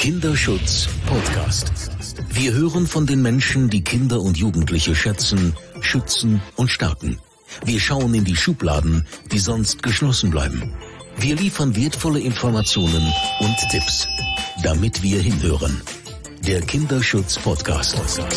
Kinderschutz Podcast. Wir hören von den Menschen, die Kinder und Jugendliche schätzen, schützen und stärken. Wir schauen in die Schubladen, die sonst geschlossen bleiben. Wir liefern wertvolle Informationen und Tipps, damit wir hinhören. Der Kinderschutz Podcast.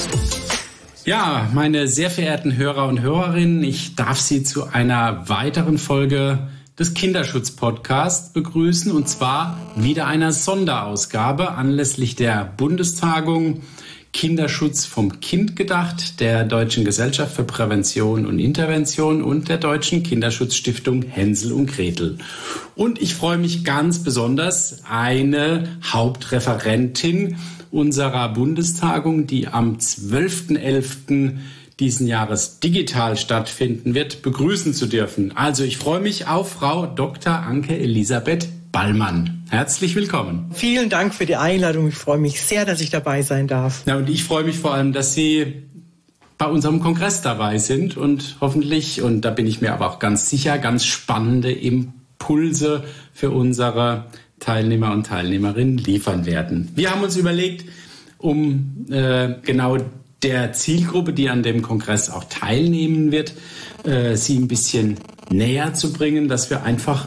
Ja, meine sehr verehrten Hörer und Hörerinnen, ich darf Sie zu einer weiteren Folge des Kinderschutz-Podcasts begrüßen, und zwar wieder einer Sonderausgabe anlässlich der Bundestagung Kinderschutz vom Kind gedacht, der Deutschen Gesellschaft für Prävention und Intervention und der Deutschen Kinderschutzstiftung Hänsel und Gretel. Und ich freue mich ganz besonders, eine Hauptreferentin unserer Bundestagung, die am 12.11. diesen Jahres digital stattfinden wird, begrüßen zu dürfen. Also ich freue mich auf Frau Dr. Anke Elisabeth Ballmann. Herzlich willkommen. Vielen Dank für die Einladung. Ich freue mich sehr, dass ich dabei sein darf. Ja, und ich freue mich vor allem, dass Sie bei unserem Kongress dabei sind und hoffentlich, und da bin ich mir aber auch ganz sicher, ganz spannende Impulse für unsere Teilnehmer und Teilnehmerinnen liefern werden. Wir haben uns überlegt, um genau der Zielgruppe, die an dem Kongress auch teilnehmen wird, sie ein bisschen näher zu bringen, dass wir einfach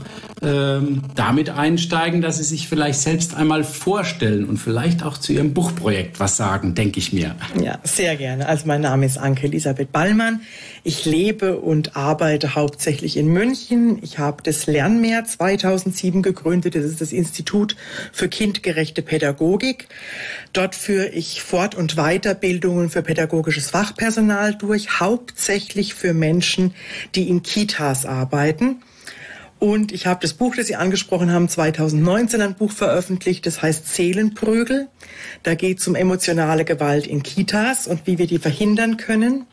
damit einsteigen, dass sie sich vielleicht selbst einmal vorstellen und vielleicht auch zu ihrem Buchprojekt was sagen, denke ich mir. Ja, sehr gerne. Also mein Name ist Anke Elisabeth Ballmann. Ich lebe und arbeite hauptsächlich in München. Ich habe das Lernmeer 2007 gegründet. Das ist das Institut für kindgerechte Pädagogik. Dort führe ich Fort- und Weiterbildungen für pädagogisches Fachpersonal durch, hauptsächlich für Menschen, die in Kitas arbeiten. Und ich habe das Buch, das Sie angesprochen haben, 2019 ein Buch veröffentlicht, das heißt Seelenprügel. Da geht es um emotionale Gewalt in Kitas und wie wir die verhindern können.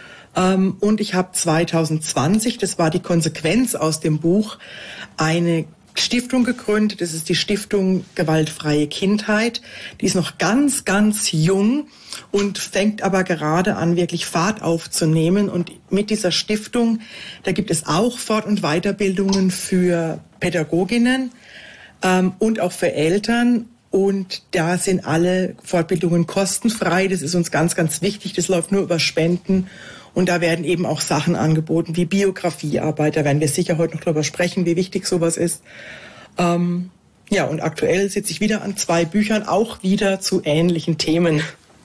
Und ich habe 2020, das war die Konsequenz aus dem Buch, eine Stiftung gegründet. Das ist die Stiftung Gewaltfreie Kindheit. Die ist noch ganz, ganz jung und fängt aber gerade an, wirklich Fahrt aufzunehmen. Und mit dieser Stiftung, da gibt es auch Fort- und Weiterbildungen für Pädagoginnen und auch für Eltern. Und da sind alle Fortbildungen kostenfrei. Das ist uns ganz, ganz wichtig. Das läuft nur über Spenden. Und da werden eben auch Sachen angeboten wie Biografiearbeit. Da werden wir sicher heute noch drüber sprechen, wie wichtig sowas ist. Ja, und aktuell sitze ich wieder an 2 Büchern, auch wieder zu ähnlichen Themen.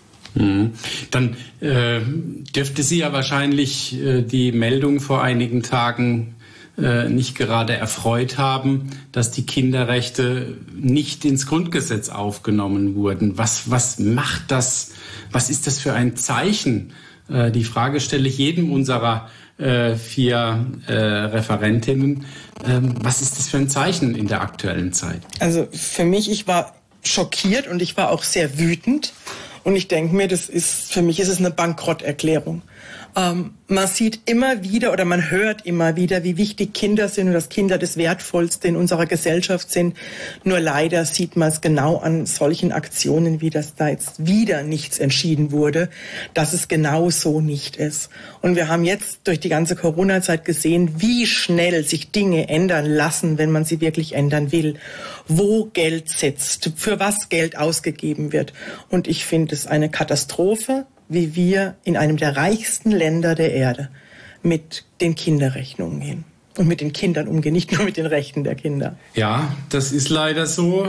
Dann dürfte Sie ja wahrscheinlich die Meldung vor einigen Tagen nicht gerade erfreut haben, dass die Kinderrechte nicht ins Grundgesetz aufgenommen wurden. Was macht das? Was ist das für ein Zeichen? Die Frage stelle ich jedem unserer 4 Referentinnen. Was ist das für ein Zeichen in der aktuellen Zeit? Also für mich, ich war schockiert und ich war auch sehr wütend. Und ich denke mir, für mich ist es eine Bankrotterklärung. Man sieht immer wieder oder man hört immer wieder, wie wichtig Kinder sind und dass Kinder das Wertvollste in unserer Gesellschaft sind. Nur leider sieht man es genau an solchen Aktionen, wie das da jetzt wieder nichts entschieden wurde, dass es genau so nicht ist. Und wir haben jetzt durch die ganze Corona-Zeit gesehen, wie schnell sich Dinge ändern lassen, wenn man sie wirklich ändern will. Wo Geld sitzt, für was Geld ausgegeben wird. Und ich finde es eine Katastrophe, wie wir in einem der reichsten Länder der Erde mit den Kinderrechten umgehen. Und mit den Kindern umgehen, nicht nur mit den Rechten der Kinder. Ja, das ist leider so.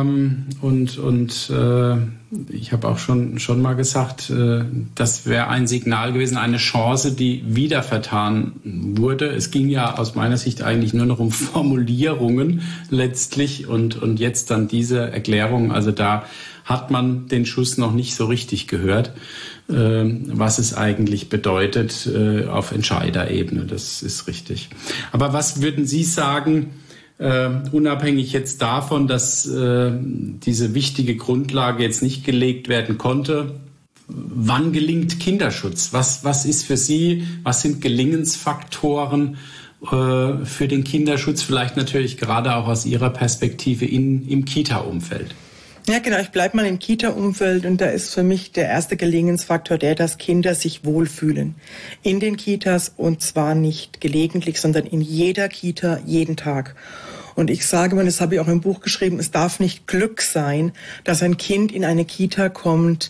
Ich habe auch schon mal gesagt, das wäre ein Signal gewesen, eine Chance, die wieder vertan wurde. Es ging ja aus meiner Sicht eigentlich nur noch um Formulierungen letztlich und jetzt dann diese Erklärung. Also da hat man den Schuss noch nicht so richtig gehört, was es eigentlich bedeutet auf Entscheiderebene. Das ist richtig. Aber was würden Sie sagen, unabhängig jetzt davon, dass diese wichtige Grundlage jetzt nicht gelegt werden konnte, wann gelingt Kinderschutz? Was ist für Sie, was sind Gelingensfaktoren für den Kinderschutz, vielleicht natürlich gerade auch aus Ihrer Perspektive im Kita-Umfeld? Ja, genau. Ich bleibe mal im Kita-Umfeld und da ist für mich der erste Gelingensfaktor dass Kinder sich wohlfühlen. In den Kitas und zwar nicht gelegentlich, sondern in jeder Kita, jeden Tag. Und ich sage mal, das habe ich auch im Buch geschrieben, es darf nicht Glück sein, dass ein Kind in eine Kita kommt,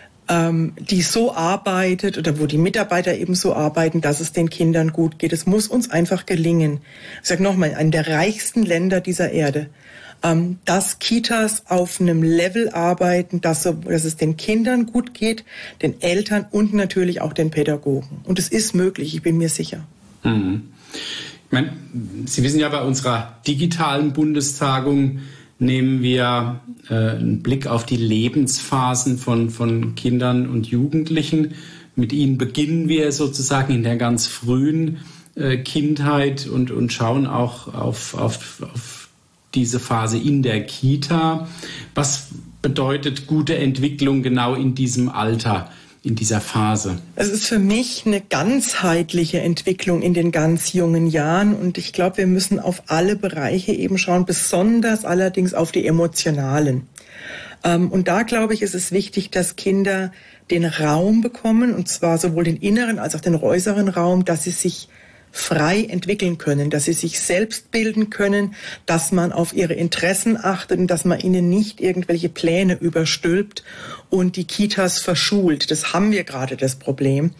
die so arbeitet oder wo die Mitarbeiter eben so arbeiten, dass es den Kindern gut geht. Es muss uns einfach gelingen. Ich sage nochmal, in einem der reichsten Länder dieser Erde, dass Kitas auf einem Level arbeiten, dass es den Kindern gut geht, den Eltern und natürlich auch den Pädagogen. Und es ist möglich, ich bin mir sicher. Mhm. Ich meine, Sie wissen ja, bei unserer digitalen Bundestagung nehmen wir einen Blick auf die Lebensphasen von Kindern und Jugendlichen. Mit ihnen beginnen wir sozusagen in der ganz frühen Kindheit und schauen auch auf diese Phase in der Kita. Was bedeutet gute Entwicklung genau in diesem Alter, in dieser Phase? Es ist für mich eine ganzheitliche Entwicklung in den ganz jungen Jahren und ich glaube, wir müssen auf alle Bereiche eben schauen, besonders allerdings auf die emotionalen. Und da, glaube ich, ist es wichtig, dass Kinder den Raum bekommen, und zwar sowohl den inneren als auch den äußeren Raum, dass sie sich frei entwickeln können, dass sie sich selbst bilden können, dass man auf ihre Interessen achtet und dass man ihnen nicht irgendwelche Pläne überstülpt und die Kitas verschult. Das haben wir gerade, das Problem,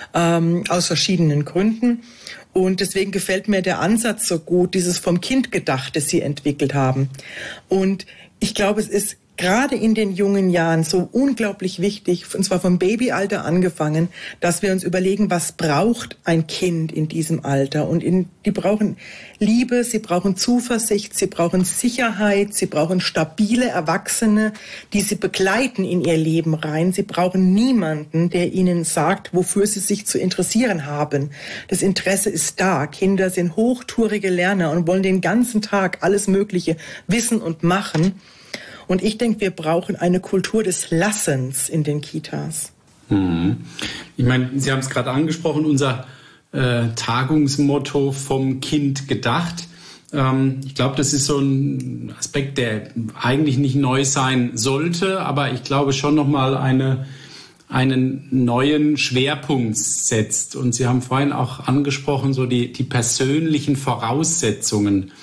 aus verschiedenen Gründen. Und deswegen gefällt mir der Ansatz so gut, dieses vom Kind gedacht, das Sie entwickelt haben. Und ich glaube, es ist gerade in den jungen Jahren so unglaublich wichtig, und zwar vom Babyalter angefangen, dass wir uns überlegen, was braucht ein Kind in diesem Alter? Und die brauchen Liebe, sie brauchen Zuversicht, sie brauchen Sicherheit, sie brauchen stabile Erwachsene, die sie begleiten in ihr Leben rein. Sie brauchen niemanden, der ihnen sagt, wofür sie sich zu interessieren haben. Das Interesse ist da. Kinder sind hochtourige Lerner und wollen den ganzen Tag alles Mögliche wissen und machen. Und ich denke, wir brauchen eine Kultur des Lassens in den Kitas. Ich meine, Sie haben es gerade angesprochen, unser Tagungsmotto vom Kind gedacht. Ich glaube, das ist so ein Aspekt, der eigentlich nicht neu sein sollte, aber ich glaube schon nochmal einen neuen Schwerpunkt setzt. Und Sie haben vorhin auch angesprochen, so die persönlichen Voraussetzungen,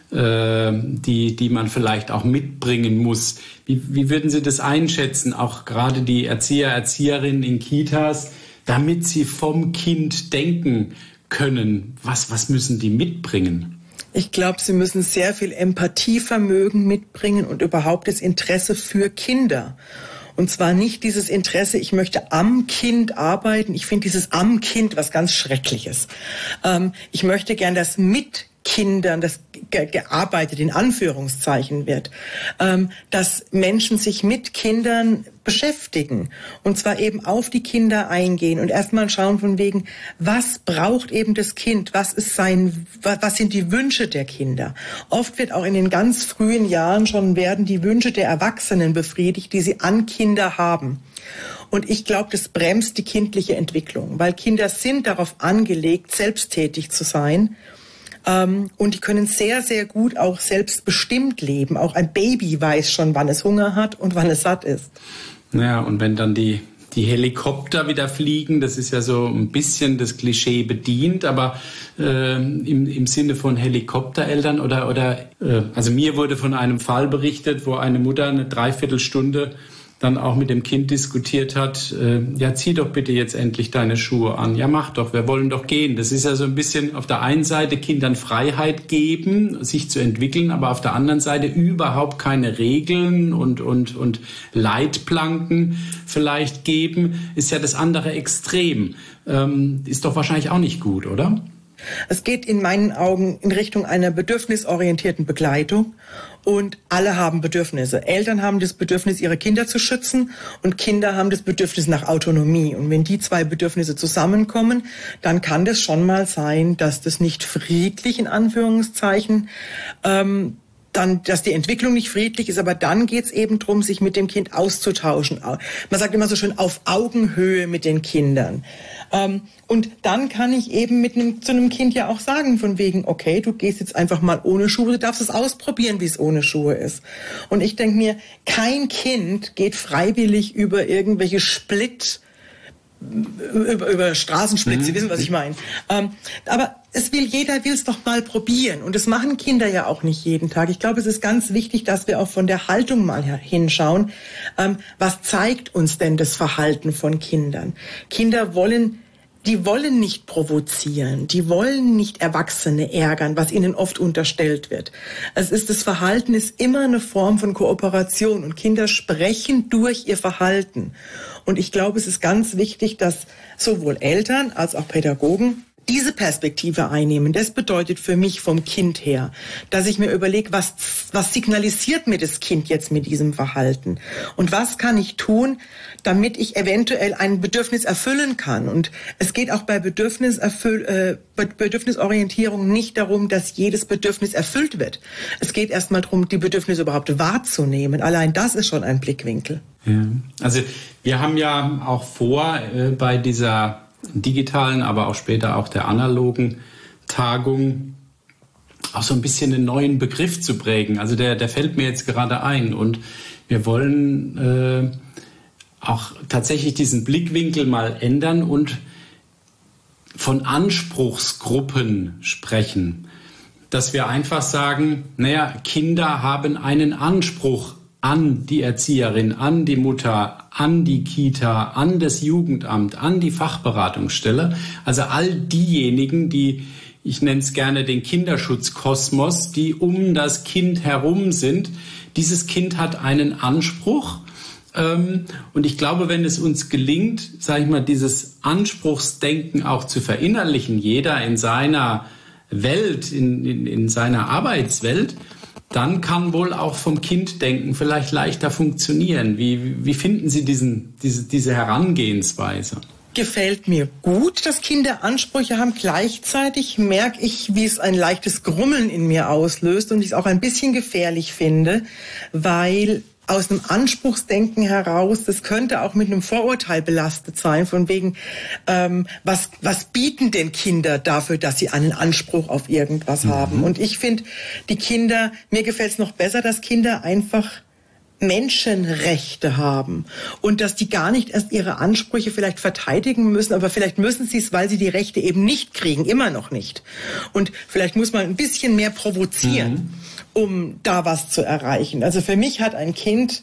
die man vielleicht auch mitbringen muss. Wie würden Sie das einschätzen, auch gerade die Erzieher, Erzieherinnen in Kitas, damit sie vom Kind denken können? Was müssen die mitbringen? Ich glaube, sie müssen sehr viel Empathievermögen mitbringen und überhaupt das Interesse für Kinder. Und zwar nicht dieses Interesse, ich möchte am Kind arbeiten. Ich finde dieses am Kind was ganz Schreckliches. Ich möchte gern das mit Kindern, das gearbeitet in Anführungszeichen wird, dass Menschen sich mit Kindern beschäftigen und zwar eben auf die Kinder eingehen und erstmal schauen von wegen, was braucht eben das Kind, was sind die Wünsche der Kinder. Oft wird auch in den ganz frühen Jahren schon werden die Wünsche der Erwachsenen befriedigt, die sie an Kinder haben. Und ich glaube, das bremst die kindliche Entwicklung, weil Kinder sind darauf angelegt, selbsttätig zu sein. Und die können sehr, sehr gut auch selbstbestimmt leben. Auch ein Baby weiß schon, wann es Hunger hat und wann es satt ist. Ja, und wenn dann die Helikopter wieder fliegen, das ist ja so ein bisschen das Klischee bedient, aber im Sinne von Helikoptereltern also mir wurde von einem Fall berichtet, wo eine Mutter eine Dreiviertelstunde dann auch mit dem Kind diskutiert hat, ja, zieh doch bitte jetzt endlich deine Schuhe an. Ja, mach doch, wir wollen doch gehen. Das ist ja so ein bisschen auf der einen Seite Kindern Freiheit geben, sich zu entwickeln, aber auf der anderen Seite überhaupt keine Regeln und Leitplanken vielleicht geben, ist ja das andere Extrem. Ist doch wahrscheinlich auch nicht gut, oder? Es geht in meinen Augen in Richtung einer bedürfnisorientierten Begleitung und alle haben Bedürfnisse. Eltern haben das Bedürfnis, ihre Kinder zu schützen und Kinder haben das Bedürfnis nach Autonomie. Und wenn die zwei Bedürfnisse zusammenkommen, dann kann das schon mal sein, dass das nicht friedlich in Anführungszeichen dass die Entwicklung nicht friedlich ist, aber dann geht's eben drum, sich mit dem Kind auszutauschen. Man sagt immer so schön, auf Augenhöhe mit den Kindern. Und dann kann ich eben zu einem Kind ja auch sagen, von wegen, okay, du gehst jetzt einfach mal ohne Schuhe, du darfst es ausprobieren, wie es ohne Schuhe ist. Und ich denke mir, kein Kind geht freiwillig über irgendwelche über Straßensplit, Sie wissen, was ich meine. Aber jeder will es doch mal probieren. Und das machen Kinder ja auch nicht jeden Tag. Ich glaube, es ist ganz wichtig, dass wir auch von der Haltung mal hinschauen. Was zeigt uns denn das Verhalten von Kindern? Kinder wollen nicht provozieren, die wollen nicht Erwachsene ärgern, was ihnen oft unterstellt wird. Das Verhalten ist immer eine Form von Kooperation und Kinder sprechen durch ihr Verhalten. Und ich glaube, es ist ganz wichtig, dass sowohl Eltern als auch Pädagogen diese Perspektive einnehmen. Das bedeutet für mich vom Kind her, dass ich mir überlege, was signalisiert mir das Kind jetzt mit diesem Verhalten? Und was kann ich tun, damit ich eventuell ein Bedürfnis erfüllen kann? Und es geht auch bei Bedürfnisorientierung nicht darum, dass jedes Bedürfnis erfüllt wird. Es geht erstmal darum, die Bedürfnisse überhaupt wahrzunehmen. Allein das ist schon ein Blickwinkel. Ja. Also wir haben ja auch vor, bei dieser digitalen, aber auch später auch der analogen Tagung auch so ein bisschen einen neuen Begriff zu prägen. Also der fällt mir jetzt gerade ein. Und wir wollen auch tatsächlich diesen Blickwinkel mal ändern und von Anspruchsgruppen sprechen. Dass wir einfach sagen, Kinder haben einen Anspruch an die Erzieherin, an die Mutter, an die Kita, an das Jugendamt, an die Fachberatungsstelle. Also all diejenigen, die, ich nenne es gerne den Kinderschutzkosmos, die um das Kind herum sind. Dieses Kind hat einen Anspruch. Und ich glaube, wenn es uns gelingt, sage ich mal, dieses Anspruchsdenken auch zu verinnerlichen, jeder in seiner Welt, in seiner Arbeitswelt, dann kann wohl auch vom Kinddenken vielleicht leichter funktionieren. Wie finden Sie diese Herangehensweise? Gefällt mir gut, dass Kinder Ansprüche haben. Gleichzeitig merke ich, wie es ein leichtes Grummeln in mir auslöst und ich es auch ein bisschen gefährlich finde, weil aus einem Anspruchsdenken heraus, das könnte auch mit einem Vorurteil belastet sein, von wegen, was bieten denn Kinder dafür, dass sie einen Anspruch auf irgendwas haben? Und ich finde, mir gefällt es noch besser, dass Kinder einfach Menschenrechte haben und dass die gar nicht erst ihre Ansprüche vielleicht verteidigen müssen, aber vielleicht müssen sie es, weil sie die Rechte eben nicht kriegen, immer noch nicht. Und vielleicht muss man ein bisschen mehr provozieren, um da was zu erreichen. Also für mich hat ein Kind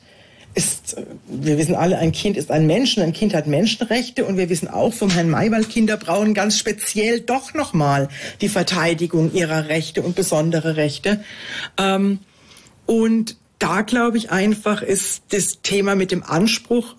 wir wissen alle, ein Kind ist ein Mensch und ein Kind hat Menschenrechte und wir wissen auch vom Herrn Maywald, Kinder brauchen ganz speziell doch nochmal die Verteidigung ihrer Rechte und besondere Rechte. Und da glaube ich einfach, ist das Thema mit dem Anspruch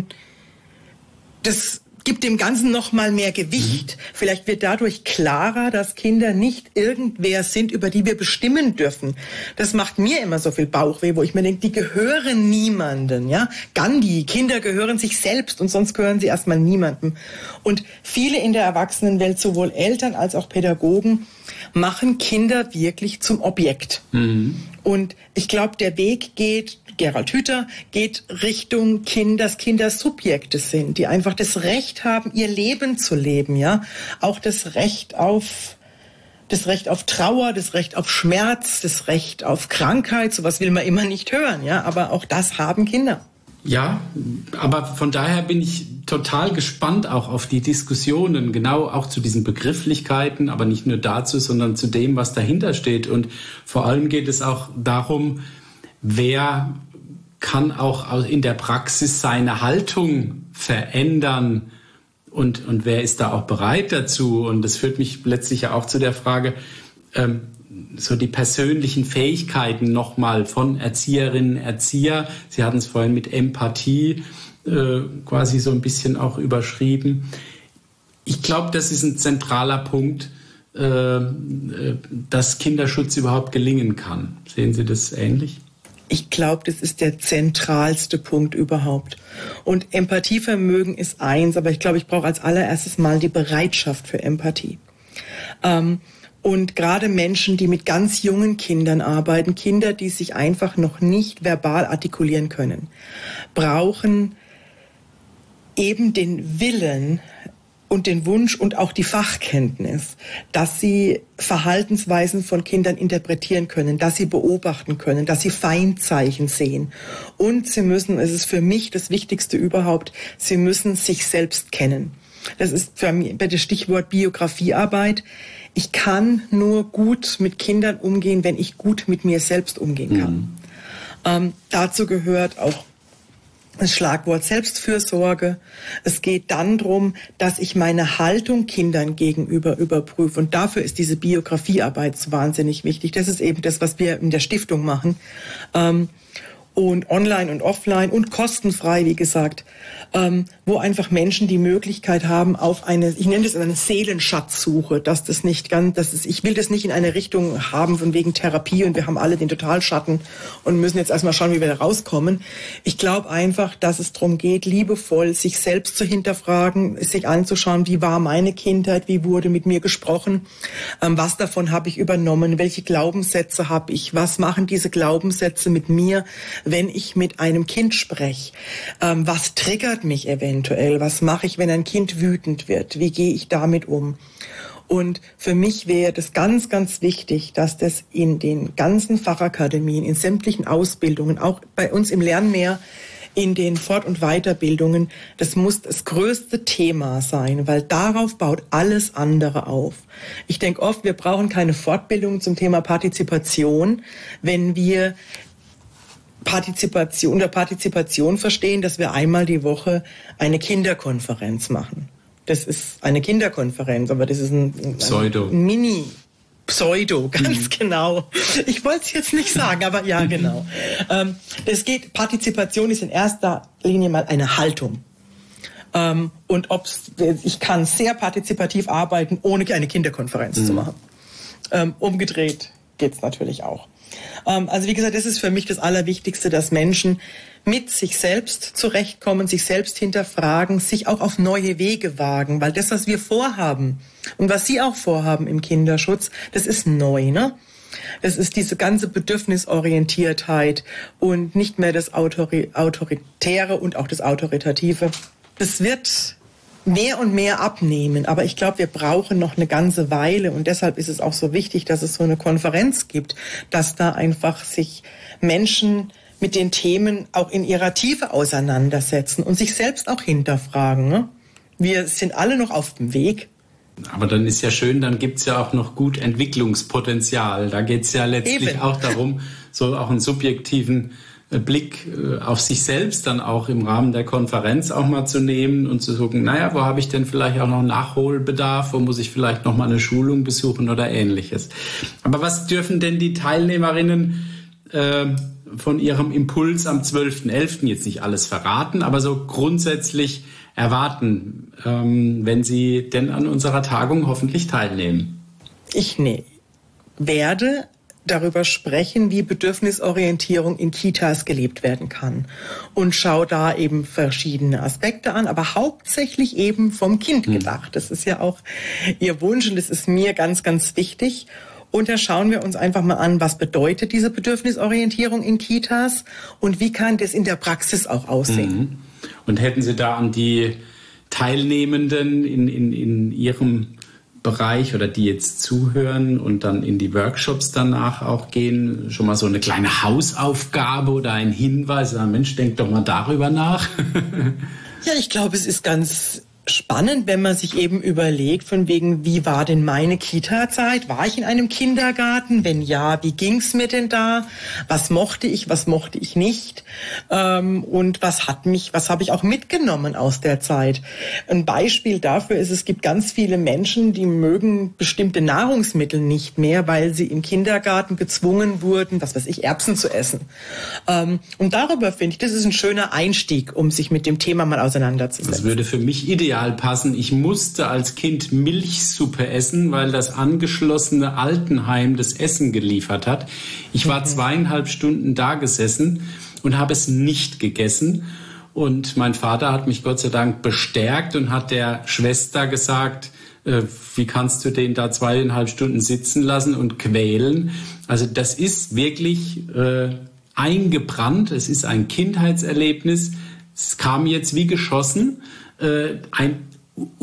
das gibt dem Ganzen noch mal mehr Gewicht. Vielleicht wird dadurch klarer, dass Kinder nicht irgendwer sind, über die wir bestimmen dürfen. Das macht mir immer so viel Bauchweh, wo ich mir denke, die gehören niemandem. Ja? Gandhi, Kinder gehören sich selbst und sonst gehören sie erstmal niemandem. Und viele in der Erwachsenenwelt, sowohl Eltern als auch Pädagogen, machen Kinder wirklich zum Objekt. Und ich glaube, der Weg Gerald Hüther geht Richtung dass Kinder Subjekte sind, die einfach das Recht haben, ihr Leben zu leben, ja. Auch das Recht auf Trauer, das Recht auf Schmerz, das Recht auf Krankheit, sowas will man immer nicht hören, ja. Aber auch das haben Kinder. Ja, aber von daher bin ich total gespannt auch auf die Diskussionen, genau auch zu diesen Begrifflichkeiten, aber nicht nur dazu, sondern zu dem, was dahinter steht. Und vor allem geht es auch darum, wer kann auch in der Praxis seine Haltung verändern und wer ist da auch bereit dazu? Und das führt mich letztlich ja auch zu der Frage, so die persönlichen Fähigkeiten nochmal von Erzieherinnen, Erzieher. Sie hatten es vorhin mit Empathie quasi so ein bisschen auch überschrieben. Ich glaube, das ist ein zentraler Punkt, dass Kinderschutz überhaupt gelingen kann. Sehen Sie das ähnlich? Ich glaube, das ist der zentralste Punkt überhaupt. Und Empathievermögen ist eins, aber ich glaube, ich brauche als allererstes mal die Bereitschaft für Empathie. Und gerade Menschen, die mit ganz jungen Kindern arbeiten, Kinder, die sich einfach noch nicht verbal artikulieren können, brauchen eben den Willen und den Wunsch und auch die Fachkenntnis, dass sie Verhaltensweisen von Kindern interpretieren können, dass sie beobachten können, dass sie Feindzeichen sehen. Und sie müssen, es ist für mich das Wichtigste überhaupt, sie müssen sich selbst kennen. Das ist für mich das Stichwort Biografiearbeit. ich kann nur gut mit Kindern umgehen, wenn ich gut mit mir selbst umgehen kann. Dazu gehört auch das Schlagwort Selbstfürsorge. Es geht dann darum, dass ich meine Haltung Kindern gegenüber überprüfe. Und dafür ist diese Biografiearbeit so wahnsinnig wichtig. Das ist eben das, was wir in der Stiftung machen. Und online und offline und kostenfrei, wie gesagt, wo einfach Menschen die Möglichkeit haben auf ich nenne das eine Seelenschatzsuche, ich will das nicht in eine Richtung haben von wegen Therapie und wir haben alle den Totalschatten und müssen jetzt erstmal schauen, wie wir da rauskommen. Ich glaube einfach, dass es darum geht, liebevoll sich selbst zu hinterfragen, sich anzuschauen, wie war meine Kindheit, wie wurde mit mir gesprochen, was davon habe ich übernommen, welche Glaubenssätze habe ich, was machen diese Glaubenssätze mit mir, wenn ich mit einem Kind spreche, was triggert mich eventuell, was mache ich, wenn ein Kind wütend wird, wie gehe ich damit um? Und für mich wäre das ganz, ganz wichtig, dass das in den ganzen Fachakademien, in sämtlichen Ausbildungen, auch bei uns im Lernmeer, in den Fort- und Weiterbildungen, das muss das größte Thema sein, weil darauf baut alles andere auf. Ich denke oft, wir brauchen keine Fortbildung zum Thema Partizipation, wenn wir Partizipation verstehen, dass wir einmal die Woche eine Kinderkonferenz machen. Das ist eine Kinderkonferenz, aber das ist ein Mini-Pseudo, ganz genau. Ich wollte es jetzt nicht sagen, aber ja, genau. Partizipation ist in erster Linie mal eine Haltung. Und ich kann sehr partizipativ arbeiten, ohne eine Kinderkonferenz zu machen. Umgedreht geht's natürlich auch. Also wie gesagt, das ist für mich das Allerwichtigste, dass Menschen mit sich selbst zurechtkommen, sich selbst hinterfragen, sich auch auf neue Wege wagen, weil das, was wir vorhaben und was Sie auch vorhaben im Kinderschutz, das ist neu, ne? Das ist diese ganze Bedürfnisorientiertheit und nicht mehr das Autoritäre und auch das Autoritative. Das wird mehr und mehr abnehmen, aber ich glaube, wir brauchen noch eine ganze Weile und deshalb ist es auch so wichtig, dass es so eine Konferenz gibt, dass da einfach sich Menschen mit den Themen auch in ihrer Tiefe auseinandersetzen und sich selbst auch hinterfragen. Ne? Wir sind alle noch auf dem Weg. Aber dann ist ja schön, dann gibt's ja auch noch gut Entwicklungspotenzial. Da geht's ja letztlich auch darum, so auch einen subjektiven Blick auf sich selbst dann auch im Rahmen der Konferenz auch mal zu nehmen und zu gucken, naja, wo habe ich denn vielleicht auch noch Nachholbedarf, wo muss ich vielleicht noch mal eine Schulung besuchen oder Ähnliches. Aber was dürfen denn die Teilnehmerinnen von ihrem Impuls am 12.11. jetzt nicht alles verraten, aber so grundsätzlich erwarten, wenn sie denn an unserer Tagung hoffentlich teilnehmen? Ich werde darüber sprechen, wie Bedürfnisorientierung in Kitas gelebt werden kann. Und schau da eben verschiedene Aspekte an, aber hauptsächlich eben vom Kind gedacht. Das ist ja auch Ihr Wunsch und das ist mir ganz, ganz wichtig. Und da schauen wir uns einfach mal an, was bedeutet diese Bedürfnisorientierung in Kitas und wie kann das in der Praxis auch aussehen. Und hätten Sie da an die Teilnehmenden in Ihrem Bereich oder die jetzt zuhören und dann in die Workshops danach auch gehen, schon mal so eine kleine Hausaufgabe oder ein Hinweis, Mensch, denk doch mal darüber nach. Ja, ich glaube, es ist ganz spannend, wenn man sich eben überlegt, von wegen, wie war denn meine Kita-Zeit? War ich in einem Kindergarten? Wenn ja, wie ging's mir denn da? Was mochte ich nicht? Und was habe ich auch mitgenommen aus der Zeit? Ein Beispiel dafür ist, es gibt ganz viele Menschen, die mögen bestimmte Nahrungsmittel nicht mehr, weil sie im Kindergarten gezwungen wurden, Erbsen zu essen. Und darüber finde ich, das ist ein schöner Einstieg, um sich mit dem Thema mal auseinanderzusetzen. Das würde für mich ideal passen. Ich musste als Kind Milchsuppe essen, weil das angeschlossene Altenheim das Essen geliefert hat. Ich war 2,5 Stunden da gesessen und habe es nicht gegessen. Und mein Vater hat mich Gott sei Dank bestärkt und hat der Schwester gesagt, wie kannst du den da 2,5 Stunden sitzen lassen und quälen? Also das ist wirklich eingebrannt. Es ist ein Kindheitserlebnis. Es kam jetzt wie geschossen.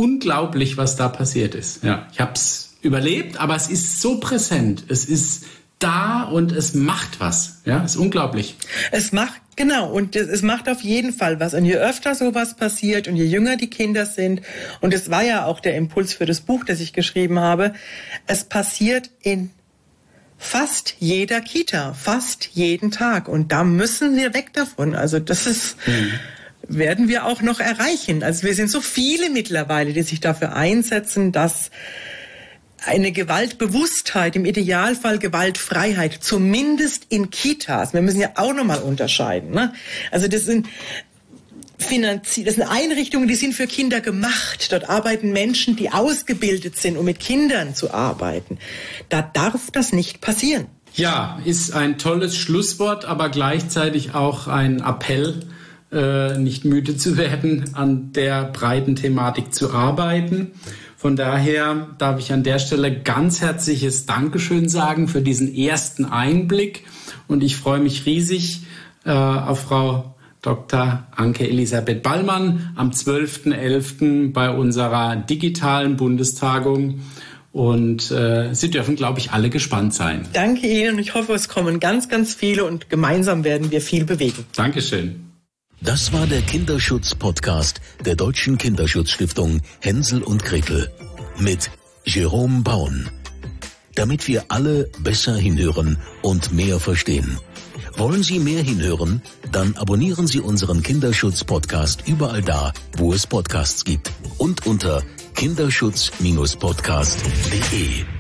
Unglaublich, was da passiert ist. Ja, ich habe es überlebt, aber es ist so präsent. Es ist da und es macht was. Ja, ist unglaublich. Es macht auf jeden Fall was. Und je öfter sowas passiert und je jünger die Kinder sind, und es war ja auch der Impuls für das Buch, das ich geschrieben habe, es passiert in fast jeder Kita, fast jeden Tag. Und da müssen wir weg davon. Also werden wir auch noch erreichen. Also wir sind so viele mittlerweile, die sich dafür einsetzen, dass eine Gewaltbewusstheit, im Idealfall Gewaltfreiheit, zumindest in Kitas. Wir müssen ja auch nochmal unterscheiden. Ne? Also das sind Einrichtungen, die sind für Kinder gemacht. Dort arbeiten Menschen, die ausgebildet sind, um mit Kindern zu arbeiten. Da darf das nicht passieren. Ja, ist ein tolles Schlusswort, aber gleichzeitig auch ein Appell, nicht müde zu werden, an der breiten Thematik zu arbeiten. Von daher darf ich an der Stelle ganz herzliches Dankeschön sagen für diesen ersten Einblick. Und ich freue mich riesig auf Frau Dr. Anke Elisabeth Ballmann am 12.11. bei unserer digitalen Bundestagung. Und Sie dürfen, glaube ich, alle gespannt sein. Danke Ihnen und ich hoffe, es kommen ganz, ganz viele und gemeinsam werden wir viel bewegen. Dankeschön. Das war der Kinderschutz-Podcast der Deutschen Kinderschutzstiftung Hänsel und Gretel mit Jerome Baun. Damit wir alle besser hinhören und mehr verstehen. Wollen Sie mehr hinhören? Dann abonnieren Sie unseren Kinderschutz-Podcast überall da, wo es Podcasts gibt. Und unter kinderschutz-podcast.de.